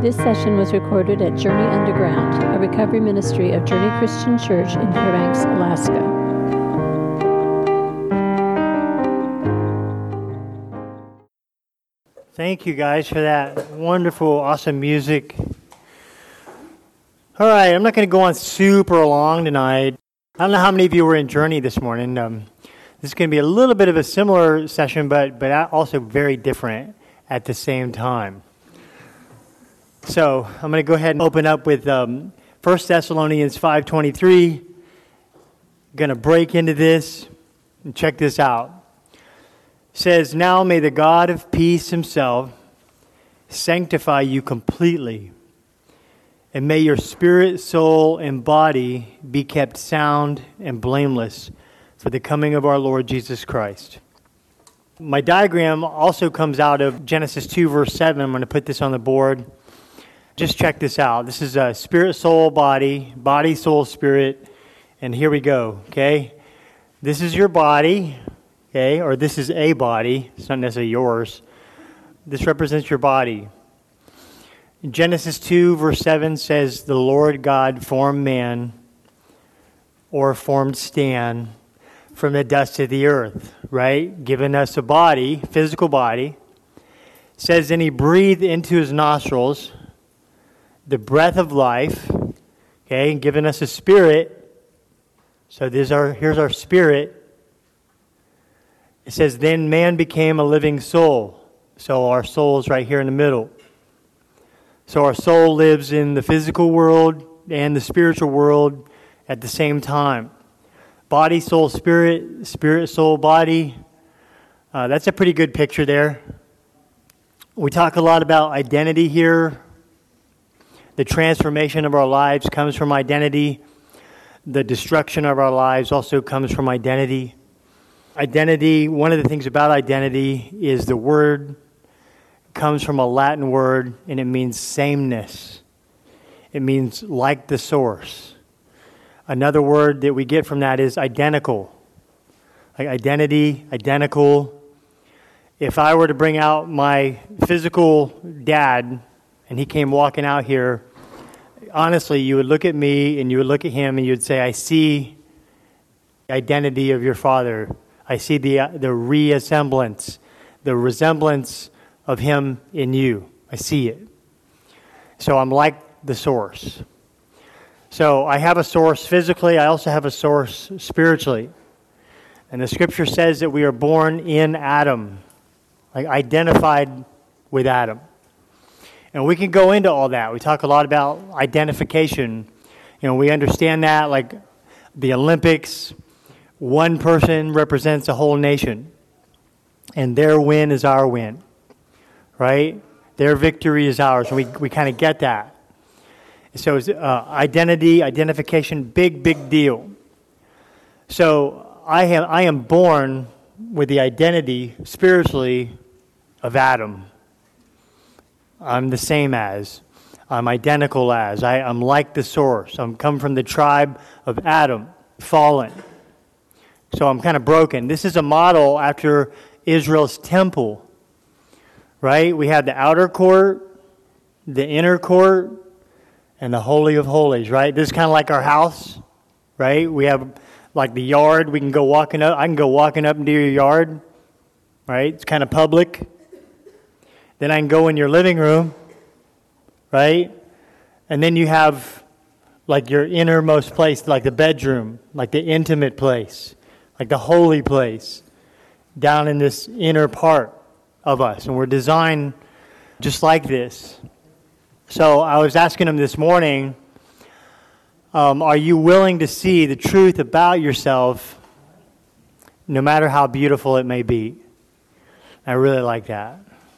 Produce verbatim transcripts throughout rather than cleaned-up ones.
This session was recorded at Journey Underground, a recovery ministry of Journey Christian Church in Fairbanks, Alaska. Thank you guys for that wonderful, awesome music. All right, I'm not going to go on super long tonight. I don't know how many of you were in Journey this morning. Um, this is going to be a little bit of a similar session, but but also very different at the same time. So I'm going to go ahead and open up with um, First Thessalonians five twenty-three. Going to break into this and check this out. It says, "Now may the God of peace himself sanctify you completely, and may your spirit, soul, and body be kept sound and blameless for the coming of our Lord Jesus Christ." My diagram also comes out of Genesis two, verse seven. I'm going to put this on the board. Just check this out. This is a spirit, soul, body, body, soul, spirit, and here we go, okay? This is your body, okay, or this is a body. It's not necessarily yours. This represents your body. Genesis two, verse seven says, "The Lord God formed man," or formed Stan, "from the dust of the earth," right? Giving us a body, physical body. It says, "Then he breathed into his nostrils the breath of life," okay, and giving us a spirit. So this our here's our spirit. It says, "Then man became a living soul." So our soul is right here in the middle. So our soul lives in the physical world and the spiritual world at the same time. Body, soul, spirit, spirit, soul, body. Uh, that's a pretty good picture there. We talk a lot about identity here. The transformation of our lives comes from identity. The destruction of our lives also comes from identity. Identity, one of the things about identity is the word comes from a Latin word, and it means sameness. It means like the source. Another word that we get from that is identical. Like identity, identical. If I were to bring out my physical dad and he came walking out here, honestly, you would look at me and you would look at him and you would say, "I see the identity of your father. I see the uh, the reassemblance, the resemblance of him in you. I see it." So I'm like the source. So I have a source physically. I also have a source spiritually. And the scripture says that we are born in Adam, like identified with Adam. And we can go into all that. We talk a lot about identification. You know, we understand that, like the Olympics, one person represents a whole nation. And their win is our win, right? Their victory is ours. And we, we kind of get that. So it's, uh, identity, identification, big, big deal. So I am, I am born with the identity, spiritually, of Adam. I'm the same as. I'm identical as. I, I'm like the source. I'm come from the tribe of Adam, fallen. So I'm kind of broken. This is a model after Israel's temple, right? We had the outer court, the inner court, and the Holy of Holies, right? This is kind of like our house, right? We have like the yard. We can go walking up. I can go walking up into your yard, right? It's kind of public. Then I can go in your living room, right? And then you have like your innermost place, like the bedroom, like the intimate place, like the holy place, down in this inner part of us. And we're designed just like this. So I was asking him this morning, um, are you willing to see the truth about yourself, no matter how beautiful it may be? I really like that.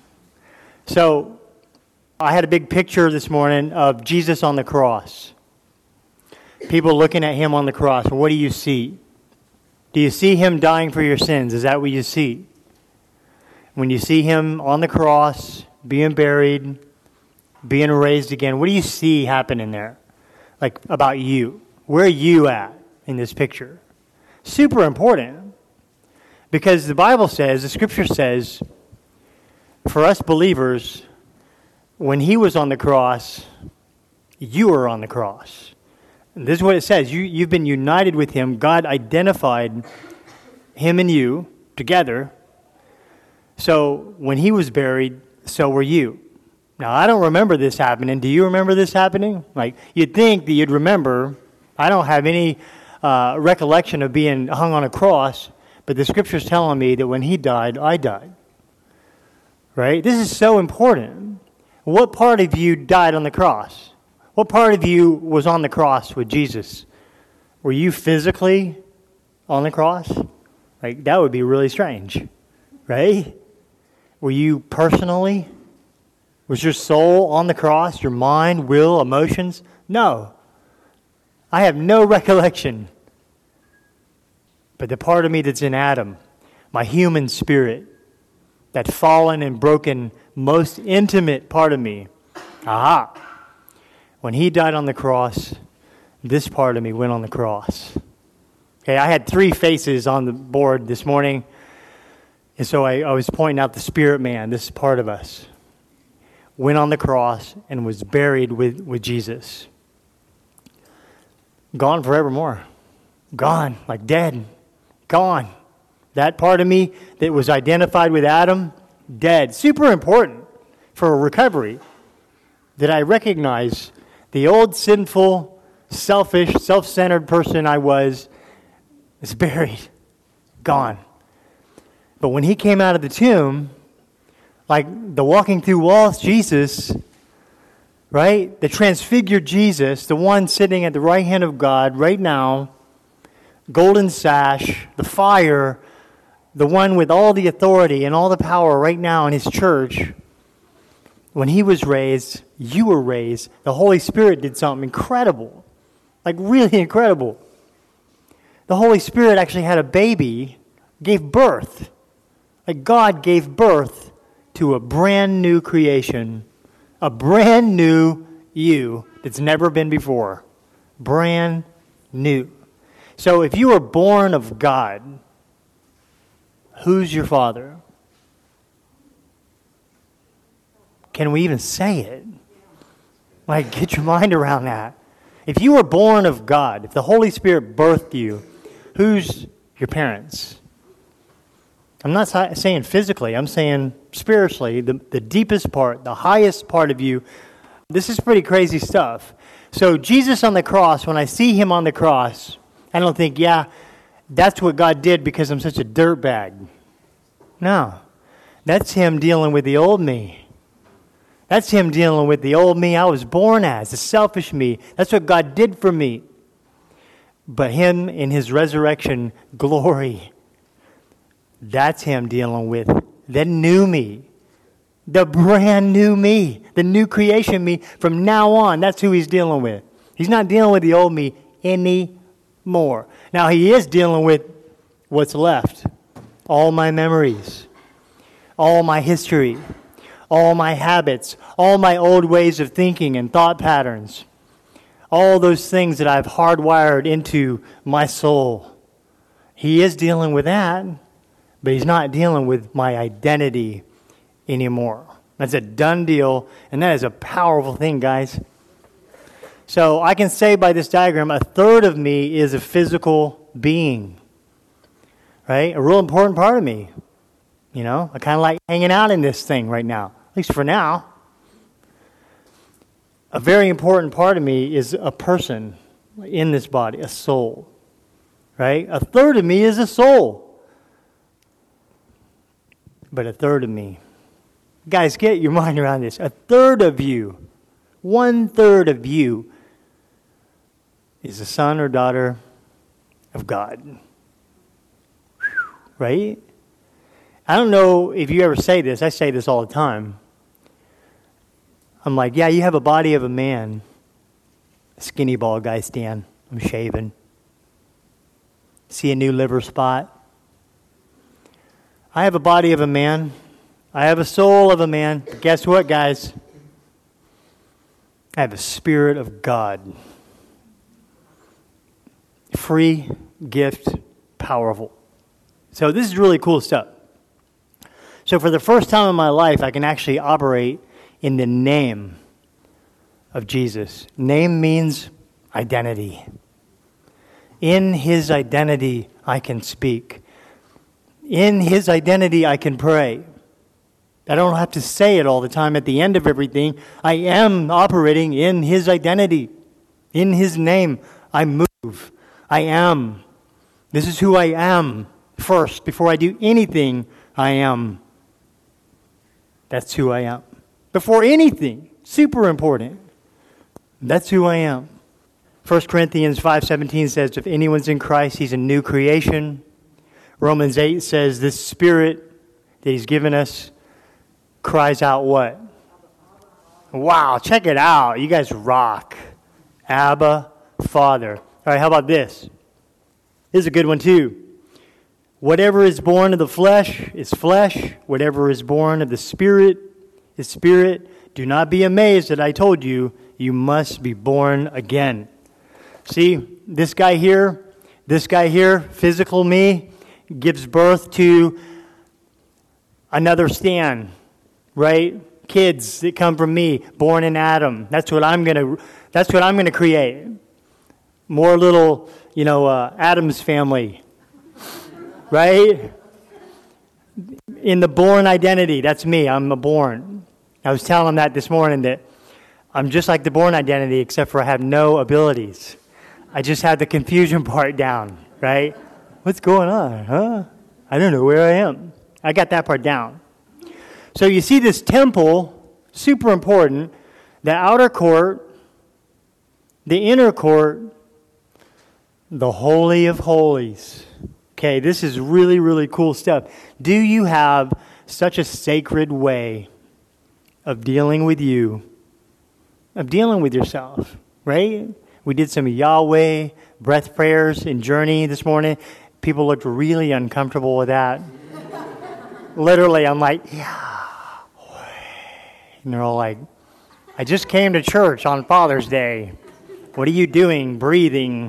So I had a big picture this morning of Jesus on the cross. People looking at him on the cross. What do you see? Do you see him dying for your sins? Is that what you see? When you see him on the cross, being buried, being raised again, what do you see happening there? Like about you. Where are you at in this picture? Super important. Because the Bible says, the scripture says, for us believers, when he was on the cross, you were on the cross. And this is what it says. You, you've been united with him. God identified him and you together. So when he was buried, so were you. Now, I don't remember this happening. Do you remember this happening? Like, you'd think that you'd remember. I don't have any uh, recollection of being hung on a cross, but the Scripture's telling me that when he died, I died. Right? This is so important. What part of you died on the cross? What part of you was on the cross with Jesus? Were you physically on the cross? Like, that would be really strange, right? Were you personally? Was your soul on the cross? Your mind, will, emotions? No. I have no recollection. But the part of me that's in Adam, my human spirit, that fallen and broken, most intimate part of me, aha, when he died on the cross, this part of me went on the cross. Okay, I had three faces on the board this morning, and so I, I was pointing out the spirit man, this part of us, went on the cross and was buried with, with Jesus. Gone forevermore. Gone, like dead. Gone. That part of me that was identified with Adam, dead. Super important for a recovery that I recognize the old sinful, selfish, self-centered person I was is buried, gone. But when he came out of the tomb, like the walking through walls Jesus, right? The transfigured Jesus, the one sitting at the right hand of God right now, golden sash, the fire, the one with all the authority and all the power right now in his church, when he was raised, you were raised. The Holy Spirit did something incredible, like really incredible. The Holy Spirit actually had a baby, gave birth. Like God gave birth to a brand new creation, a brand new you that's never been before. Brand new. So if you were born of God, who's your father? Can we even say it? Like, get your mind around that. If you were born of God, if the Holy Spirit birthed you, who's your parents? I'm not saying physically, I'm saying spiritually, the, the deepest part, the highest part of you. This is pretty crazy stuff. So Jesus on the cross, when I see him on the cross, I don't think, yeah, that's what God did because I'm such a dirtbag. No, that's him dealing with the old me. That's him dealing with the old me I was born as, the selfish me. That's what God did for me. But him in his resurrection glory, that's him dealing with the new me, the brand new me, the new creation me from now on. That's who he's dealing with. He's not dealing with the old me anymore. Now he is dealing with what's left. All my memories, all my history, all my habits, all my old ways of thinking and thought patterns, all those things that I've hardwired into my soul. He is dealing with that, but he's not dealing with my identity anymore. That's a done deal, and that is a powerful thing, guys. So I can say by this diagram, a third of me is a physical being, right? A real important part of me. You know, I kind of like hanging out in this thing right now, at least for now. A very important part of me is a person in this body, a soul, right? A third of me is a soul. But a third of me, guys, get your mind around this. A third of you, one third of you is a son or daughter of God, right? I don't know if you ever say this. I say this all the time. I'm like, yeah, you have a body of a man. Skinny bald guy, Stan. I'm shaving. See a new liver spot. I have a body of a man. I have a soul of a man. But guess what, guys? I have a spirit of God. Free, gift, powerful. So this is really cool stuff. So for the first time in my life, I can actually operate in the name of Jesus. Name means identity. In his identity, I can speak. In his identity, I can pray. I don't have to say it all the time at the end of everything. I am operating in his identity. In his name, I move. I am. This is who I am first. Before I do anything, I am. That's who I am. Before anything, super important. That's who I am. First Corinthians five seventeen says, if anyone's in Christ, he's a new creation. Romans eight says, this Spirit that he's given us cries out what? Wow, check it out. You guys rock. Abba, Father. All right, how about this? This is a good one too. Whatever is born of the flesh is flesh. Whatever is born of the Spirit is spirit. Do not be amazed that I told you, you must be born again. See, this guy here, this guy here, physical me, gives birth to another Stan, right? Kids that come from me, born in Adam. That's what I'm gonna. That's what I'm gonna create. More little, you know, uh, Adam's family, right? In the born identity, that's me. I'm a born. I was telling him that this morning that I'm just like the born identity, except for I have no abilities. I just had the confusion part down, right? What's going on, huh? I don't know where I am. I got that part down. So you see this temple, super important, the outer court, the inner court, the Holy of Holies. Okay, this is really, really cool stuff. Do you have such a sacred way of dealing with you, of dealing with yourself, right? We did some Yahweh breath prayers in Journey this morning. People looked really uncomfortable with that. Literally, I'm like, Yahweh. And they're all like, I just came to church on Father's Day. What are you doing, breathing?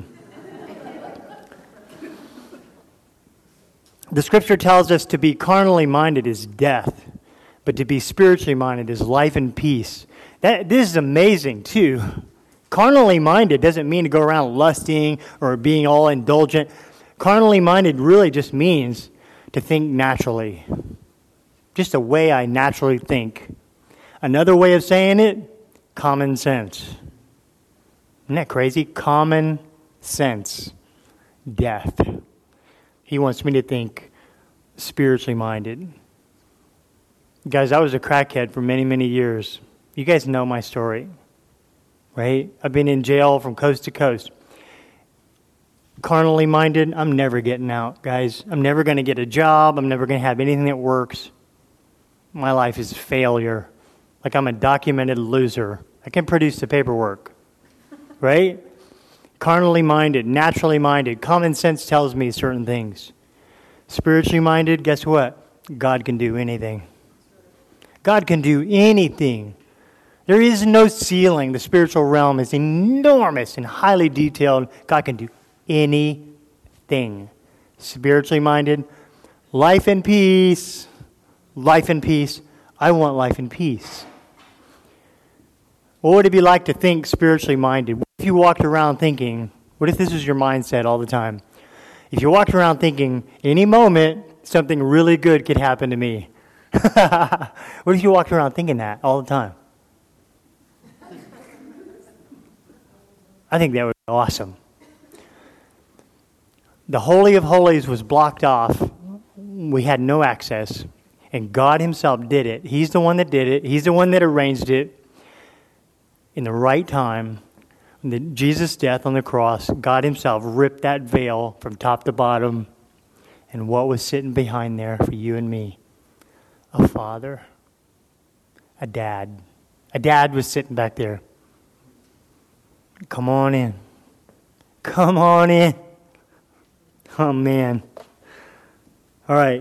The scripture tells us to be carnally minded is death, but to be spiritually minded is life and peace. That, this is amazing, too. Carnally minded doesn't mean to go around lusting or being all indulgent. Carnally minded really just means to think naturally. Just the way I naturally think. Another way of saying it, common sense. Isn't that crazy? Common sense. Death. He wants me to think spiritually minded. Guys, I was a crackhead for many, many years. You guys know my story, right? I've been in jail from coast to coast. Carnally minded, I'm never getting out, guys. I'm never going to get a job. I'm never going to have anything that works. My life is a failure. Like I'm a documented loser. I can produce the paperwork, right? Carnally minded, naturally minded. Common sense tells me certain things. Spiritually minded, guess what? God can do anything. God can do anything. There is no ceiling. The spiritual realm is enormous and highly detailed. God can do anything. Spiritually minded, life and peace. Life and peace. I want life and peace. What would it be like to think spiritually minded? What if you walked around thinking, what if this was your mindset all the time? If you walked around thinking, any moment, something really good could happen to me. What if you walked around thinking that all the time? I think that would be awesome. The Holy of Holies was blocked off. We had no access. And God himself did it. He's the one that did it. He's the one that arranged it. In the right time, the Jesus' death on the cross, God himself ripped that veil from top to bottom. And what was sitting behind there for you and me? A father. A dad. A dad was sitting back there. Come on in. Come on in. Oh, man. All right.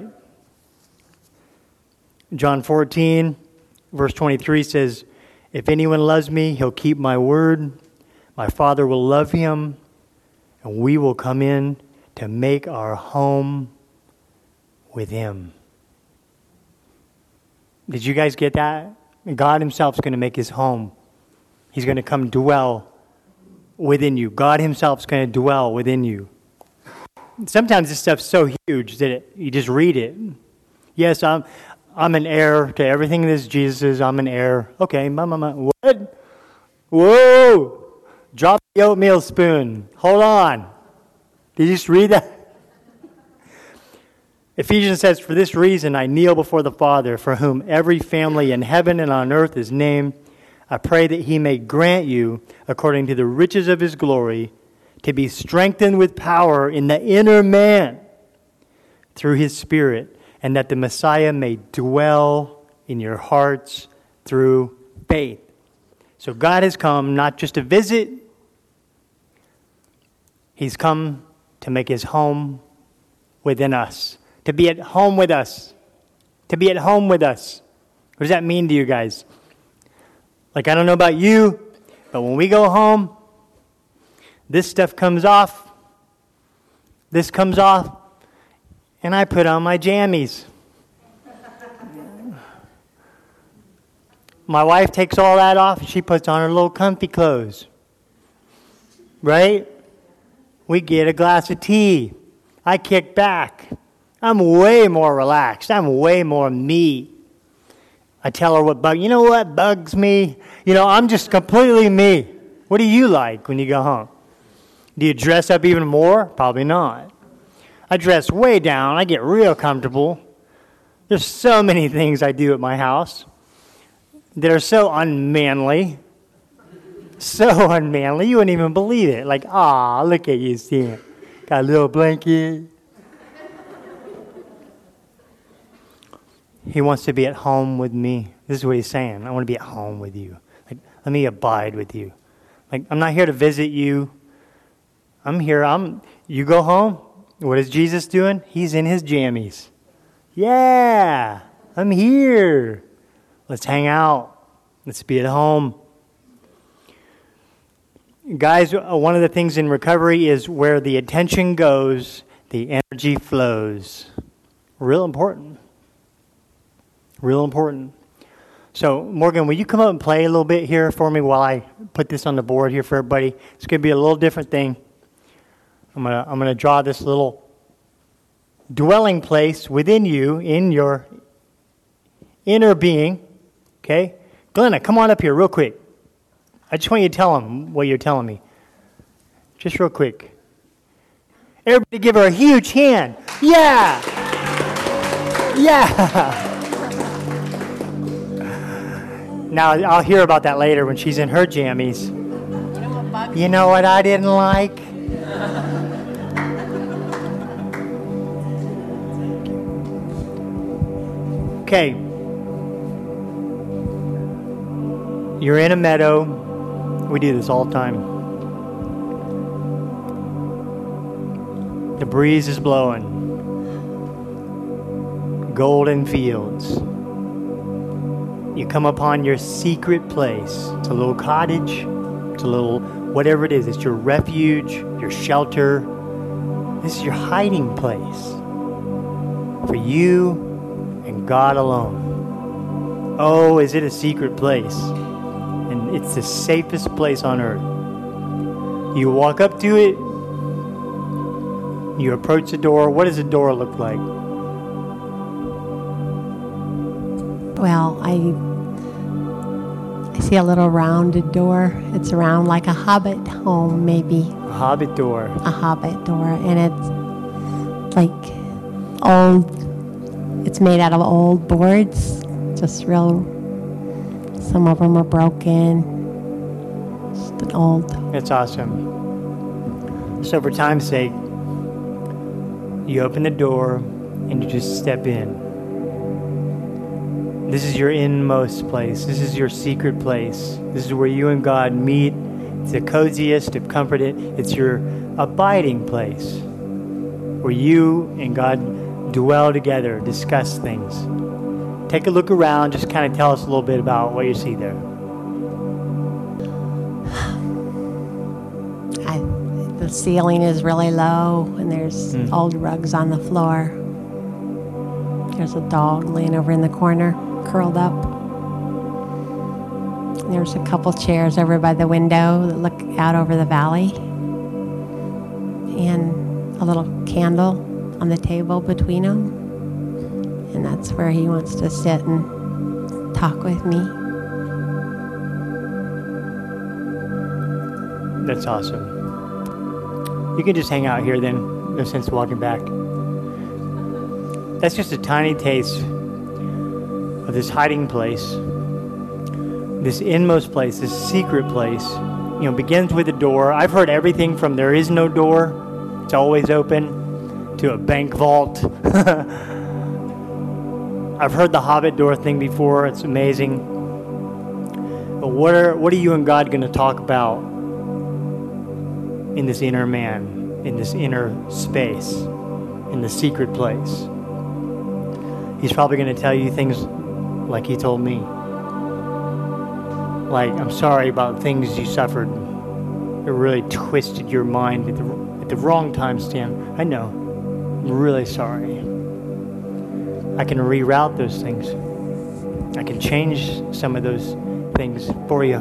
John fourteen, verse twenty-three says, if anyone loves me, he'll keep my word. My Father will love him, and we will come in to make our home with him. Did you guys get that? God himself is going to make his home. He's going to come dwell within you. God himself is going to dwell within you. Sometimes this stuff's so huge that it, you just read it. Yes, I'm I'm an heir to everything that Jesus is. I'm an heir. Okay, ma, ma, ma. What? Whoa! Drop the oatmeal spoon. Hold on. Did you just read that? Ephesians says, "For this reason I kneel before the Father, for whom every family in heaven and on earth is named. I pray that he may grant you, according to the riches of his glory, to be strengthened with power in the inner man through his Spirit, and that the Messiah may dwell in your hearts through faith." So God has come not just to visit, he's come to make his home within us, to be at home with us, to be at home with us. What does that mean to you guys? Like, I don't know about you, but when we go home, this stuff comes off, this comes off, and I put on my jammies. My wife takes all that off, and she puts on her little comfy clothes. Right? We get a glass of tea. I kick back. I'm way more relaxed. I'm way more me. I tell her what bug. You know what bugs me? You know, I'm just completely me. What do you like when you go home? Do you dress up even more? Probably not. I dress way down. I get real comfortable. There's so many things I do at my house that are so unmanly. So unmanly. You wouldn't even believe it. Like, ah, look at you, Steve. Got a little blanket. He wants to be at home with me. This is what he's saying. I want to be at home with you. Like, let me abide with you. Like, I'm not here to visit you. I'm here. I'm. You go home. What is Jesus doing? He's in his jammies. Yeah, I'm here. Let's hang out. Let's be at home. Guys, one of the things in recovery is where the attention goes, the energy flows. Real important. Real important. So, Morgan, will you come up and play a little bit here for me while I put this on the board here for everybody? It's going to be a little different thing. I'm going to I'm going to draw this little dwelling place within you, in your inner being. Okay? Glenna, come on up here real quick. I just want you to tell them what you're telling me. Just real quick. Everybody give her a huge hand. Yeah! Yeah! Now, I'll hear about that later when she's in her jammies. You know what I didn't like? Okay. You're in a meadow. We do this all the time. The breeze is blowing. Golden fields. You come upon your secret place. It's a little cottage. It's a little whatever it is. It's your refuge, your shelter. This is your hiding place for you and God alone. Oh, is it a secret place? And it's the safest place on earth. You walk up to it. You approach the door. What does the door look like? Well, I I see a little rounded door. It's round like a hobbit home, maybe. A hobbit door. A hobbit door, and it's like old. It's made out of old boards, just real. Some of them are broken. Just an old. That's awesome. So for time's sake, you open the door and you just step in. This is your inmost place. This is your secret place. This is where you and God meet. It's the coziest of comforted. It's your abiding place where you and God dwell together, discuss things. Take a look around. Just kind of tell us a little bit about what you see there. I, the ceiling is really low, and there's mm. old rugs on the floor. There's a dog laying over in the corner, curled up. There's a couple chairs over by the window that look out over the valley, and a little candle on the table between them. And that's where he wants to sit and talk with me. That's awesome. You can just hang out here then. No sense walking back. That's just a tiny taste of this hiding place, this inmost place, this secret place. You know, begins with a door. I've heard everything from there is no door, it's always open, to a bank vault. I've heard the Hobbit door thing before. It's amazing. But what are what are you and God going to talk about in this inner man, in this inner space, in the secret place? He's probably going to tell you things like he told me. Like, I'm sorry about things you suffered. It really twisted your mind at the, at the wrong time, Stan. I know. I'm really sorry. I can reroute those things. I can change some of those things for you.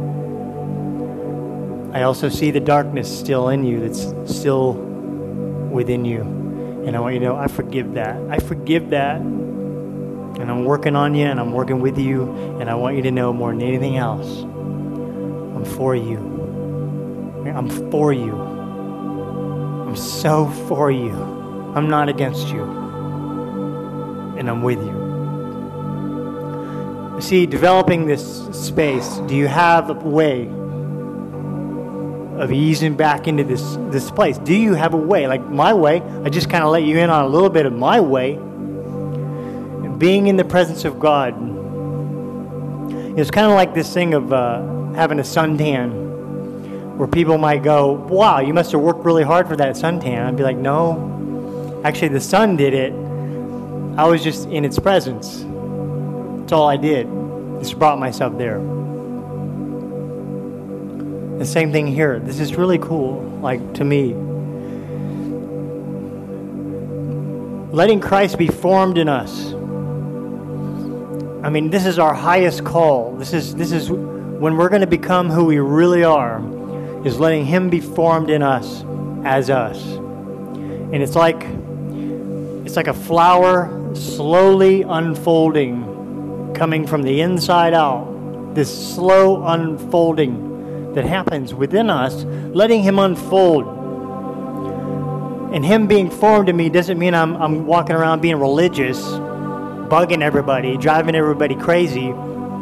I also see the darkness still in you, that's still within you. And I want you to know, I forgive that. I forgive that. And I'm working on you, and I'm working with you, and I want you to know more than anything else, I'm for you. I'm for you. I'm so for you. I'm not against you. And I'm with you. See, developing this space, do you have a way of easing back into this, this place? Do you have a way? Like my way, I just kind of let you in on a little bit of my way. Being in the presence of God. It's kind of like this thing of uh, having a suntan, where people might go, wow, you must have worked really hard for that suntan. I'd be like, no, actually the sun did it. I was just in its presence. That's all I did. Just brought myself there. The same thing here. This is really cool, like to me. Letting Christ be formed in us. I mean, this is our highest call. This is this is when we're going to become who we really are, is letting him be formed in us as us. And it's like it's like a flower slowly unfolding, coming from the inside out. This slow unfolding that happens within us, letting him unfold. And him being formed in me doesn't mean I'm I'm walking around being religious, bugging everybody, driving everybody crazy.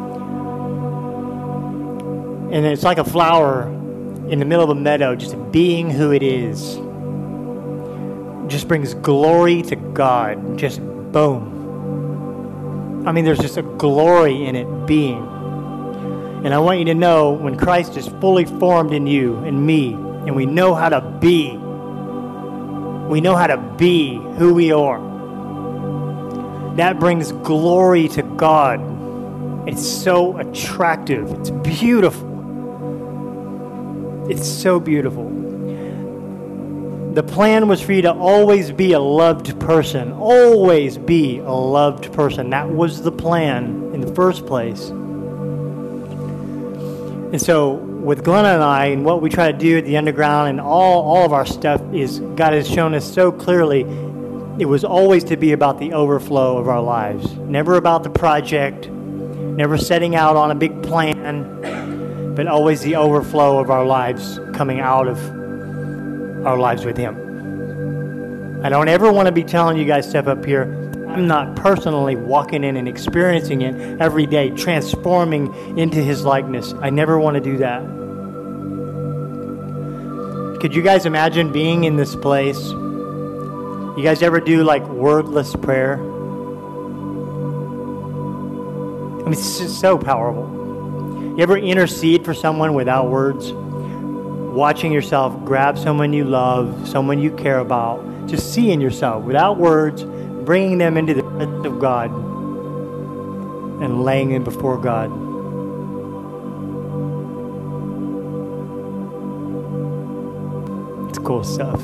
And it's like a flower in the middle of a meadow, just being who it is. Just brings glory to God. Just boom. I mean, there's just a glory in it being. And I want you to know, when Christ is fully formed in you and me, and we know how to be, we know how to be who we are. That brings glory to God. It's so attractive. It's beautiful. It's so beautiful. The plan was for you to always be a loved person. Always be a loved person. That was the plan in the first place. And so with Glenna and I, and what we try to do at the underground and all, all of our stuff, is God has shown us so clearly it was always to be about the overflow of our lives. Never about the project, never setting out on a big plan, but always the overflow of our lives coming out of our lives with him. I don't ever want to be telling you guys stuff up here. I'm not personally walking in and experiencing it every day, transforming into his likeness. I never want to do that. Could you guys imagine being in this place? You guys ever do like wordless prayer? I mean, it's just so powerful. You ever intercede for someone without words? Watching yourself grab someone you love, someone you care about, just seeing yourself without words, bringing them into the presence of God and laying them before God. It's cool stuff.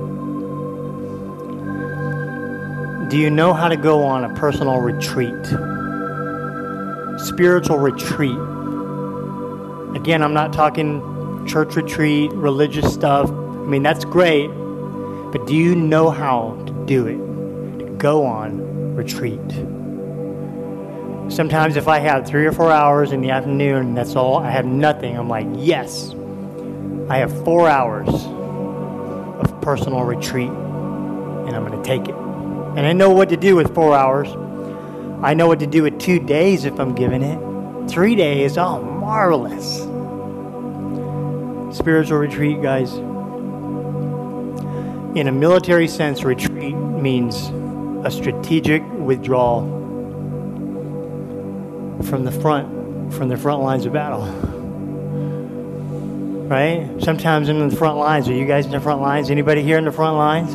Do you know how to go on a personal retreat? Spiritual retreat. Again, I'm not talking church retreat, religious stuff. I mean, that's great. But do you know how to do it? To go on retreat. Sometimes if I have three or four hours in the afternoon, and that's all, I have nothing, I'm like, yes, I have four hours of personal retreat, and I'm going to take it. And I know what to do with four hours. I know what to do with two days if I'm given it. Three days, oh, marvelous. Spiritual retreat, guys. In a military sense, retreat means a strategic withdrawal from the front, from the front lines of battle. Right? Sometimes in the front lines. Are you guys in the front lines? Anybody here in the front lines?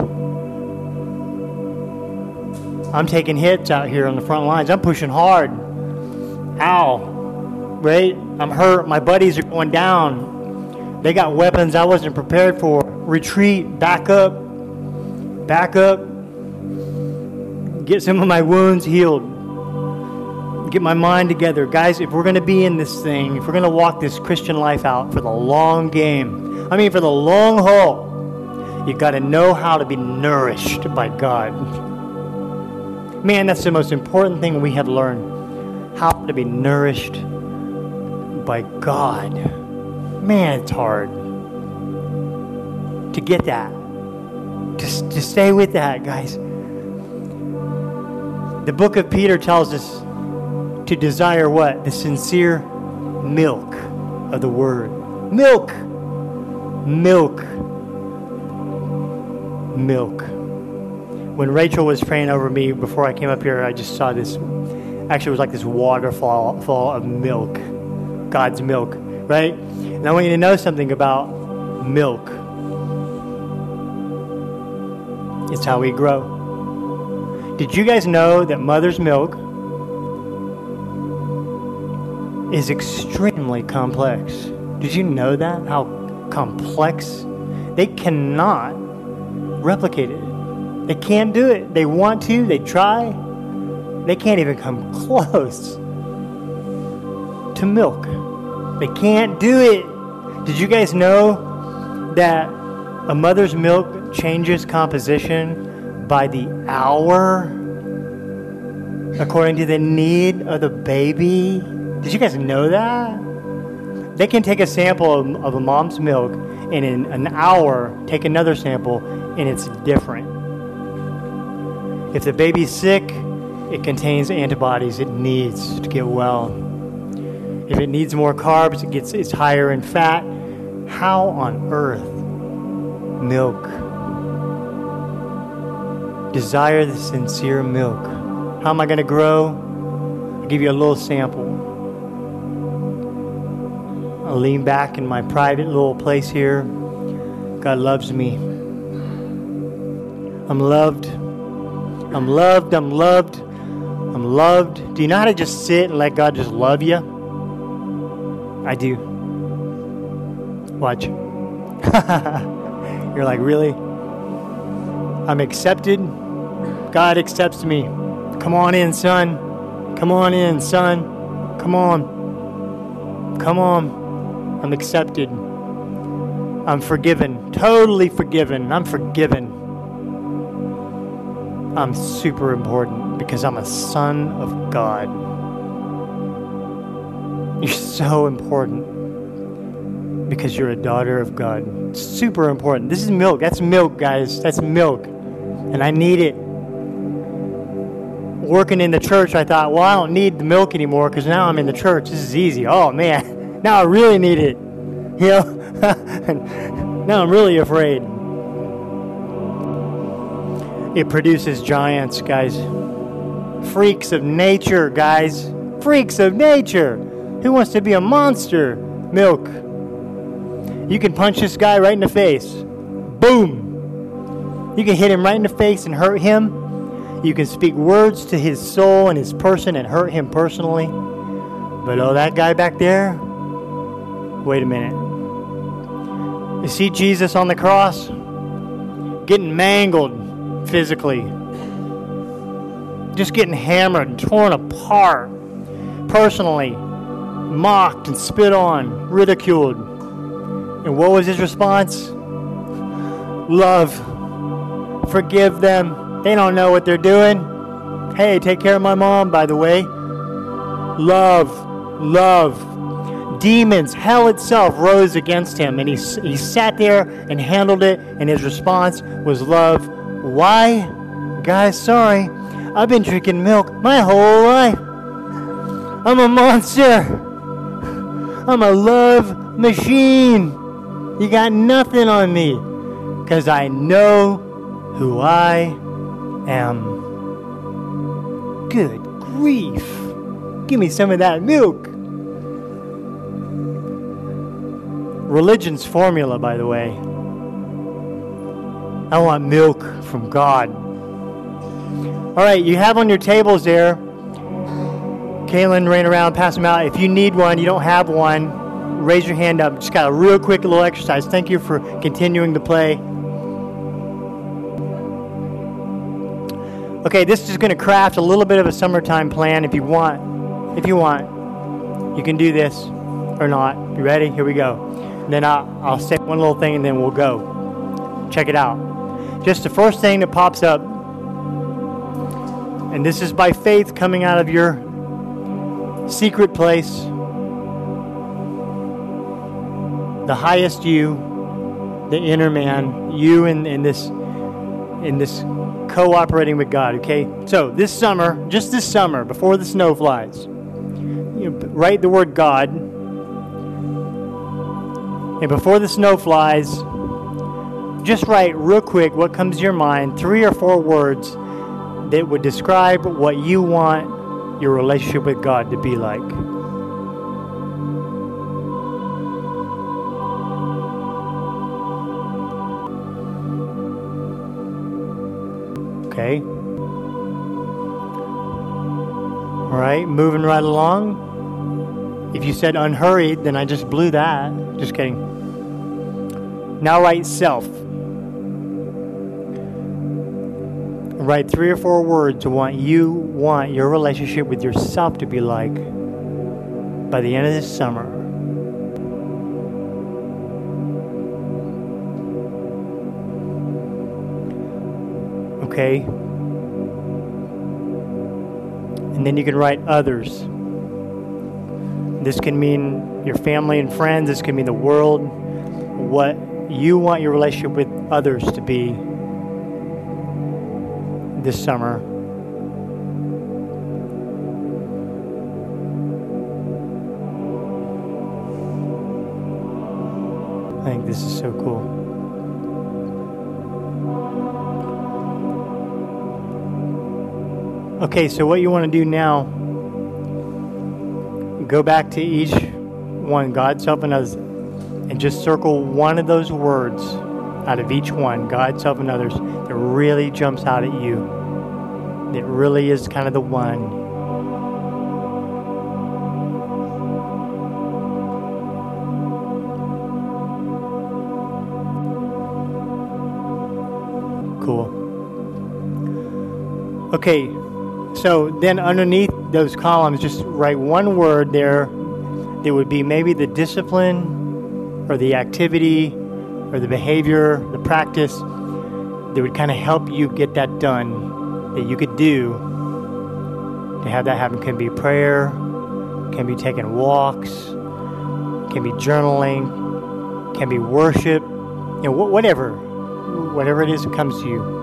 I'm taking hits out here on the front lines. I'm pushing hard. Ow. Right? I'm hurt. My buddies are going down. They got weapons I wasn't prepared for. Retreat. Back up. Back up. Get some of my wounds healed. Get my mind together. Guys, if we're going to be in this thing, if we're going to walk this Christian life out for the long game, I mean for the long haul, you've got to know how to be nourished by God. Man, that's the most important thing we have learned. How to be nourished by God. Man, it's hard to get that. Just to stay with that, guys. The book of Peter tells us to desire what? The sincere milk of the word. Milk. Milk. Milk. When Rachel was praying over me before I came up here, I just saw this. Actually, it was like this waterfall fall of milk. God's milk, right? And I want you to know something about milk. It's how we grow. Did you guys know that mother's milk is extremely complex? Did you know that? How complex? They cannot replicate it. They can't do it. They want to. They try. They can't even come close to milk. They can't do it. Did you guys know that a mother's milk changes composition by the hour according to the need of the baby? Did you guys know that? They can take a sample of, of a mom's milk and in an hour take another sample and it's different. If the baby's sick, it contains antibodies it needs to get well. If it needs more carbs, it gets it's higher in fat. How on earth? Milk. Desire the sincere milk. How am I going to grow? I'll give you a little sample. I'll lean back in my private little place here. God loves me. I'm loved. I'm loved. I'm loved. I'm loved. Do you know how to just sit and let God just love you? I do. Watch. You're like, really? I'm accepted. God accepts me. Come on in, son. Come on in, son. Come on. Come on. I'm accepted. I'm forgiven. Totally forgiven. I'm forgiven. I'm super important because I'm a son of God. You're so important because you're a daughter of God. Super important. This is milk. That's milk, guys. That's milk. And I need it. Working in the church, I thought, well, I don't need the milk anymore because now I'm in the church. This is easy. Oh, man. Now I really need it. You know? Now I'm really afraid. It produces giants, guys. Freaks of nature, guys. Freaks of nature. Who wants to be a monster? Milk. You can punch this guy right in the face. Boom. You can hit him right in the face and hurt him. You can speak words to his soul and his person and hurt him personally. But oh, that guy back there? Wait a minute. You see Jesus on the cross? Getting mangled physically. Just getting hammered and torn apart personally. mocked and spit on, ridiculed. And what was his response? Love. Forgive them. They don't know what they're doing. Hey, take care of my mom, by the way. Love. Love. Demons, hell itself rose against him, and he, he sat there and handled it, and his response was love. Why? Guys, sorry. I've been drinking milk my whole life. I'm a monster. I'm a love machine. You got nothing on me, because I know who I am. Good grief. Give me some of that milk. Religion's formula, by the way. I want milk from God. All right, you have on your tables there. Kaylin ran around, passed them out. If you need one, you don't have one, raise your hand up. Just got a real quick little exercise. Thank you for continuing to play. Okay, this is going to craft a little bit of a summertime plan if you want. If you want, you can do this or not. You ready? Here we go. And then I'll, I'll say one little thing and then we'll go. Check it out. Just the first thing that pops up, and this is by faith coming out of your secret place, the highest you, the inner man, you in, in this in this cooperating with God, okay? So this summer, just this summer, before the snow flies, you know, write the word God, and before the snow flies, just write real quick what comes to your mind, three or four words that would describe what you want your relationship with God to be like. Okay. All right, moving right along. If you said unhurried, then I just blew that. Just kidding. Now write self. Write three or four words of what you want your relationship with yourself to be like by the end of this summer. Okay? And then you can write others. This can mean your family and friends. This can mean the world. What you want your relationship with others to be this summer. I think this is so cool. Okay, so what you want to do now, go back to each one, God, self, and others, and just circle one of those words out of each one, God, self, and others, that really jumps out at you, that really is kind of the one. Cool. Okay, so then underneath those columns, just write one word there that would be maybe the discipline or the activity or the behavior, the practice that would kind of help you get that done, that you could do to have that happen. Can be prayer, can be taking walks, can be journaling, can be worship, you know, whatever, whatever it is that comes to you.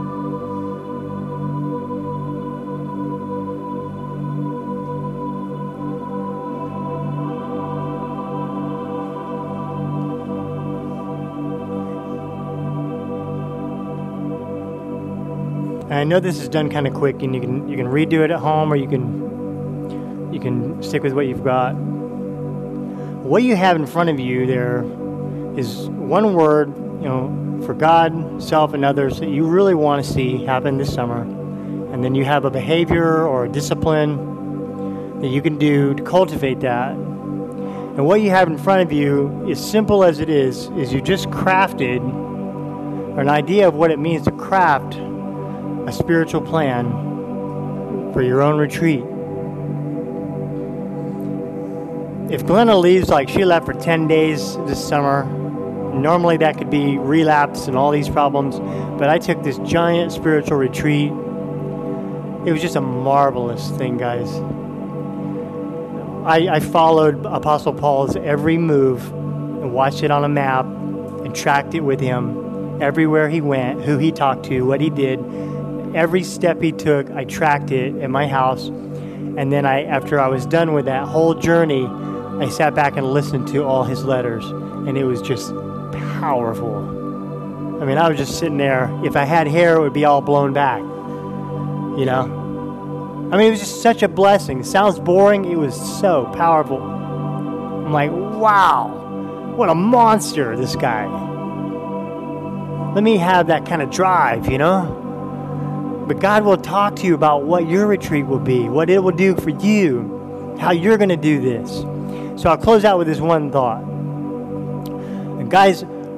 I know this is done kind of quick, and you can you can redo it at home, or you can you can stick with what you've got. What you have in front of you there is one word, you know, for God, self, and others that you really want to see happen this summer, and then you have a behavior or a discipline that you can do to cultivate that. And what you have in front of you, as simple as it is, is you just crafted an idea of what it means to craft a spiritual plan for your own retreat. if Glenna leaves, like she left for ten days this summer, normally that could be relapse and all these problems, but I took this giant spiritual retreat. It was just a marvelous thing, guys. I, I followed Apostle Paul's every move and watched it on a map and tracked it with him everywhere he went, who he talked to, what he did. Every step he took, I tracked it at my house. And then I, after I was done with that whole journey, I sat back and listened to all his letters. And it was just powerful. I mean, I was just sitting there. If I had hair, it would be all blown back. You know? I mean, it was just such a blessing. It sounds boring. It was so powerful. I'm like, wow, what a monster, this guy. Let me have that kind of drive, you know? But God will talk to you about what your retreat will be, what it will do for you, how you're going to do this. So I'll close out with this one thought. And guys,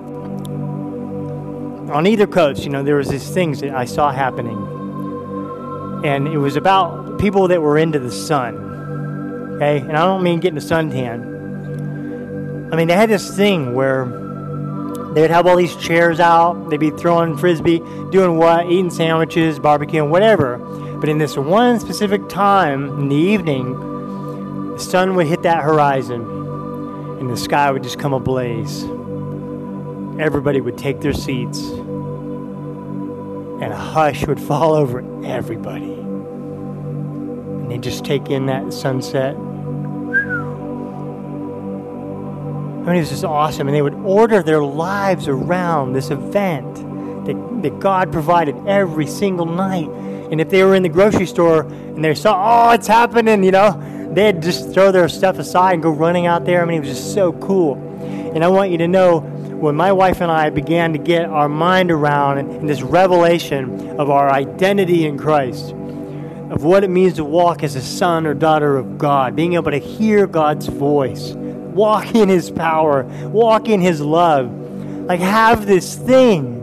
on either coast, you know, there was these things that I saw happening. And it was about people that were into the sun. Okay? And I don't mean getting a suntan. I mean, they had this thing where they'd have all these chairs out. They'd be throwing frisbee, doing what? Eating sandwiches, barbecuing, whatever. But in this one specific time in the evening, the sun would hit that horizon and the sky would just come ablaze. Everybody would take their seats and a hush would fall over everybody. And they'd just take in that sunset. I mean, it was just awesome. And they would order their lives around this event that, that God provided every single night. And if they were in the grocery store and they saw, oh, it's happening, you know, they'd just throw their stuff aside and go running out there. I mean, it was just so cool. And I want you to know, when my wife and I began to get our mind around and, and this revelation of our identity in Christ, of what it means to walk as a son or daughter of God, being able to hear God's voice, walk in His power, walk in His love, like have this thing.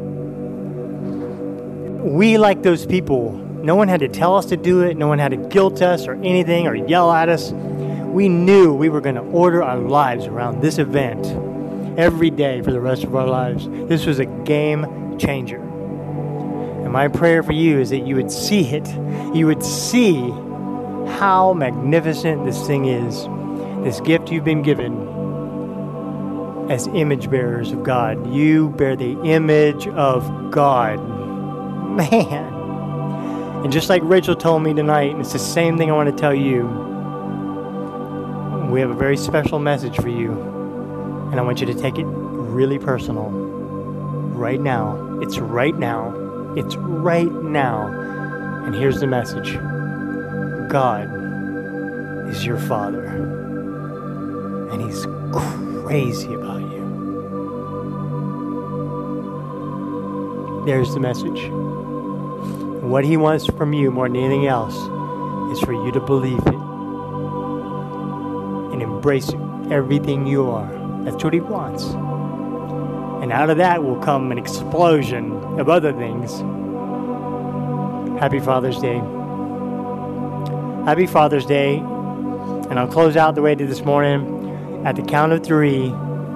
We, like those people, no one had to tell us to do it, no one had to guilt us or anything or yell at us. We knew we were going to order our lives around this event every day for the rest of our lives. This was a game changer. And my prayer for you is that you would see it. You would see how magnificent this thing is, this gift you've been given as image bearers of God. You bear the image of God. Man. And just like Rachel told me tonight, and it's the same thing I want to tell you, we have a very special message for you. And I want you to take it really personal. Right now. It's right now. It's right now. And here's the message. God is your Father. And He's crazy about you. There's the message. What He wants from you more than anything else is for you to believe it and embrace it, everything you are. That's what He wants. And out of that will come an explosion of other things. Happy Father's Day. Happy Father's Day. And I'll close out the way I did this morning. At the count of three,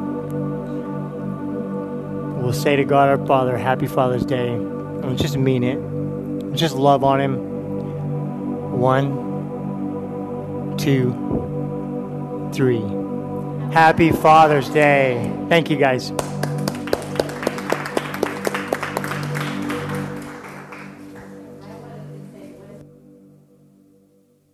we'll say to God our Father, Happy Father's Day. And we'll just mean it. We'll just love on Him. One, two, three. Happy Father's Day. Thank you, guys.